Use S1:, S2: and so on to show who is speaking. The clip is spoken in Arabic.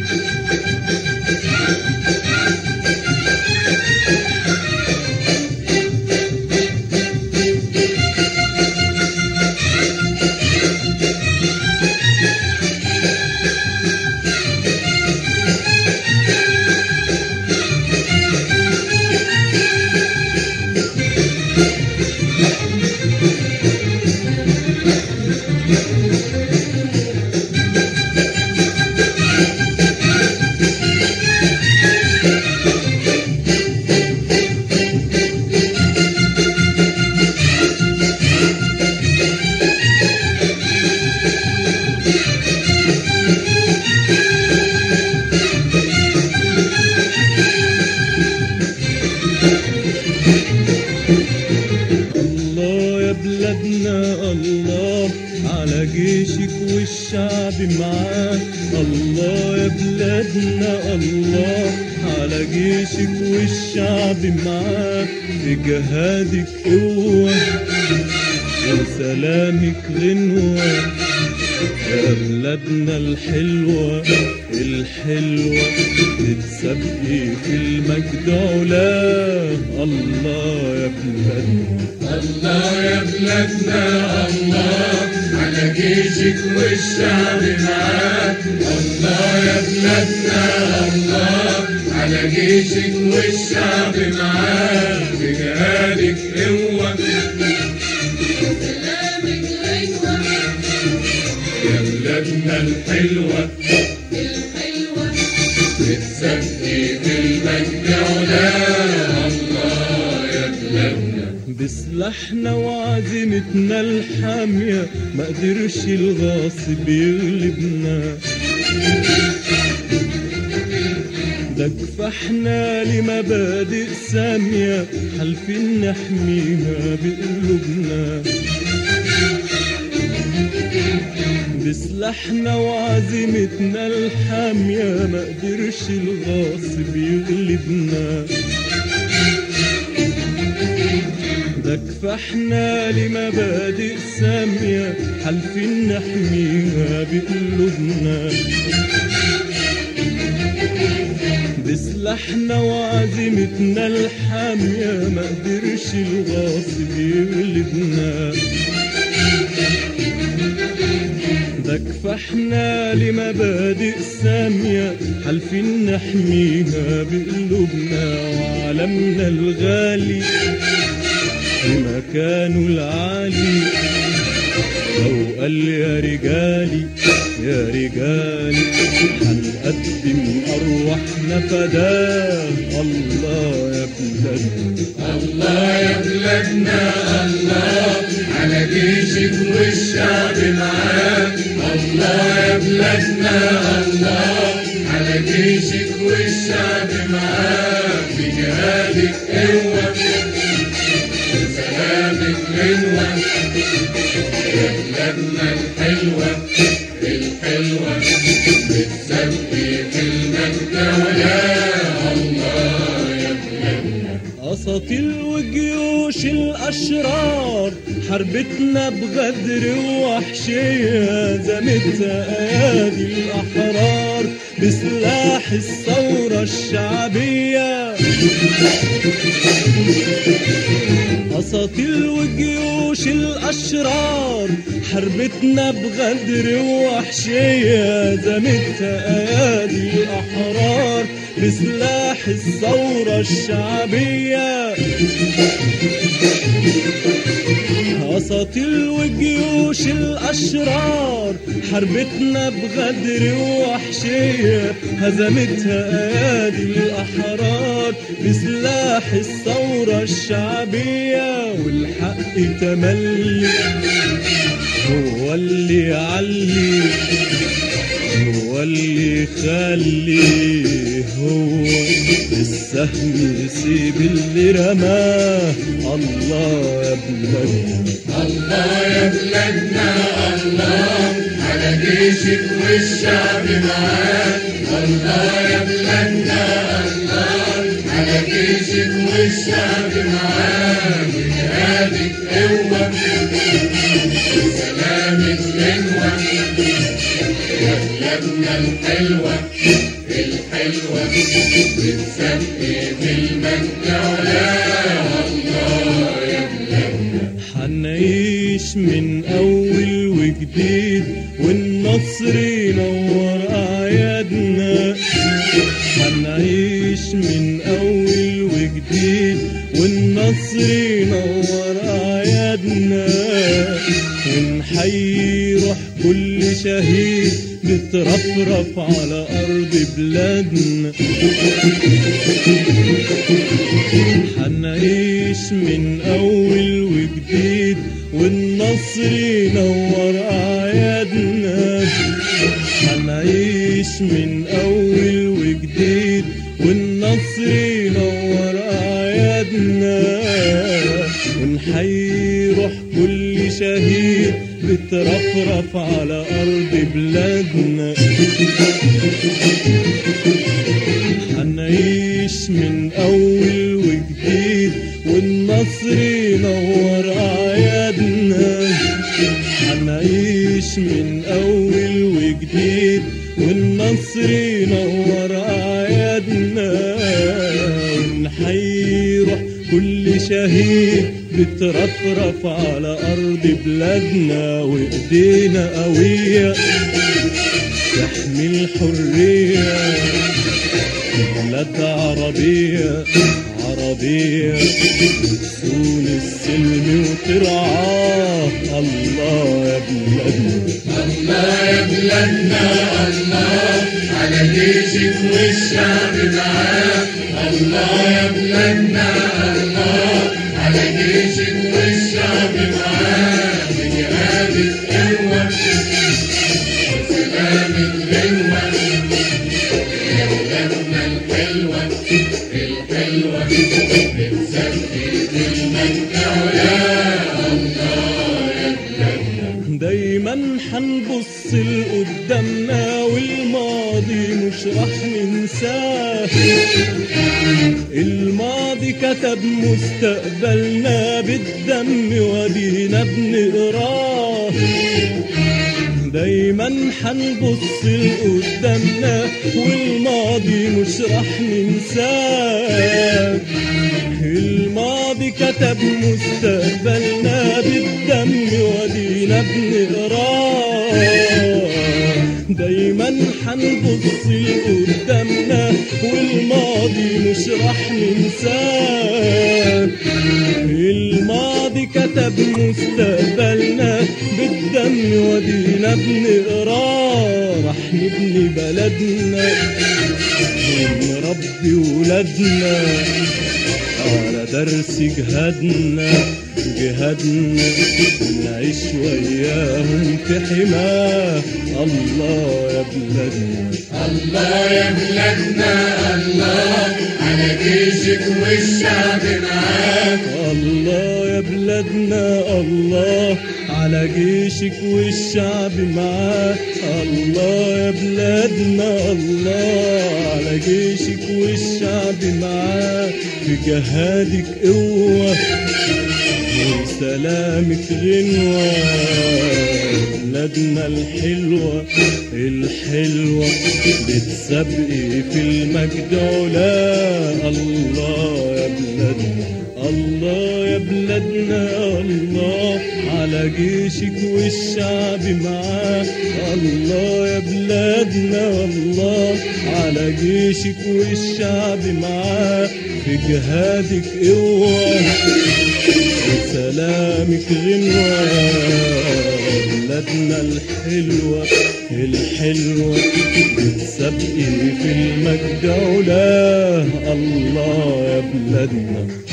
S1: الله يا بلادنا الله على جيشك والشعب معاك. الله يا بلادنا الله على جيشك والشعب معاك. في جهادك قوة وسلامك غنوة يا بلادنا الحلوة الحلوة تتسابقي في المجد علاه. الله يا بلادنا
S2: الله يا بلادنا الله على جيشك والشعب معاك. الله يا بلادنا الله على جيشك والشعب معاك. في جهادك قوة
S3: سلامك غنوة
S2: يا بلادنا الحلوة
S3: الحلوة
S2: بتسابقي في المجد علاه. الله يا بلادنا
S1: بسلاحنا وعزيمتنا الحامية ما قدرش الغاصب يغلبنا. ده كفاحنا لمبادئ سامية حالفين نحميها بقلوبنا. بسلاحنا وعزيمتنا الحامية ما قدرش الغاصب يغلبنا. ده كفاحنا لمبادئ سامية حالفين نحميها بقلوبنا. بسلاحنا وعزيمتنا الحامية ما قدرش الغاصب يغلبنا. ده كفاحنا لمبادئ سامية حالفين نحميها بقلوبنا. وعلمنا الغالي في مكانه العالي لو قال يا رجالي يا رجالي هنقدم أرواحنا فداه. الله يا بلادنا
S2: الله يا بلادنا الله على جيشك والشعب معاك. الله يا بلادنا الله على جيشك والشعب معاك. في جهادك قوة وسلامك غنوة يا بلادنا الحلوة الحلوة بتسابقي في المجد علاه. الله يا بلادنا
S1: أساطيل وجيوش الأشرار حربتنا بغدر ووحشية زمتها أيادي الأحرار بسلاح الثورة الشعبية. أساطيل وجيوش الأشرار حربتنا بغدر ووحشية زمتها أيادي الأحرار بسلاح الثورة الشعبية. أساطيل وجيوش الأشرار حربتنا بغدر ووحشية هزمتها أيادي الأحرار بسلاح الثورة الشعبية. والحق تملي هو اللي يعلي هو اللي يخلي هو السهم يسيب اللي رماه. الله يا بلادنا
S2: الله يا بلادنا الله على جيشك والشعب معاك. الله يا بلادنا الله على جيشك والشعب معاك. جهادك قوة وسلامك غنوة يا بلادنا الحلوة الحلوة بتسبقي في المجد علاها الله يا بلادنا.
S1: حنعيش من أول وجديد والنصر ينور أعيادنا. حنعيش من أول وجديد والنصر ينور أعيادنا. ونحيي روح كل شهيد بترفرف على أرض بلادنا. حنعيش من أول وجديد والنصر ينور أعيادنا. حنعيش من أول وجديد والنصر ينور أعيادنا. ونحيي روح كل شهيد بترفرف على أرض بلادنا. حنعيش من أول وجديد والنصر ينور أعيادنا. حنعيش من أول وجديد والنصر ينور أعيادنا. ونحيي روح كل شهيد بترفرف على أرض بلادنا. وإيدينا قوية تحمي الحرية بلاد عربية عربية بتصون السلم وترعاه الله يا بلادنا.
S2: الله يا بلادنا الله على جيشك والشعب معاك. الله يا بلادنا الله على جيشك والشعب معاك. بجهادك قوة وسلامك غنوة يا بلادنا الحلوة الحلوة بتسبقي في المجد علاها الله يا بلادنا.
S1: دايما حنبص لقدامنا والماضي مش راح ننساه. الماضي كتب مستقبلنا بالدم ودينا بنقراه. دايما حنبص لقدامنا والماضي مش راح ننساه. الماضي كتب مستقبلنا بالدم ودينا بنقراه. دايما حنبص لقدامنا والماضي مش راح ننساه. الماضي كتب مستقبلنا بالدم ودينا بنقراه. راح نبني بلدنا ونربي ولادنا على درس جهادنا جهادنا. نعيش وياهم في حماه الله يا بلادنا.
S2: الله يا بلادنا الله على جيشك والشعب معاك.
S1: الله يا بلادنا الله على جيشك والشعب معاك. الله يا بلادنا الله على جيشك والشعب معاك. في جهادك قوة وسلامك غنوة. بلادنا الحلوة الحلوة بتسبقي في المجد علاها الله يا بلادنا. الله يا بلادنا الله على جيشك والشعب معاه. الله يا بلادنا الله على جيشك والشعب معاه. في جهادك قوة وسلامك غنوة. بلادنا الحلوة الحلوة بتسبقي في المجد علاها الله يا بلادنا.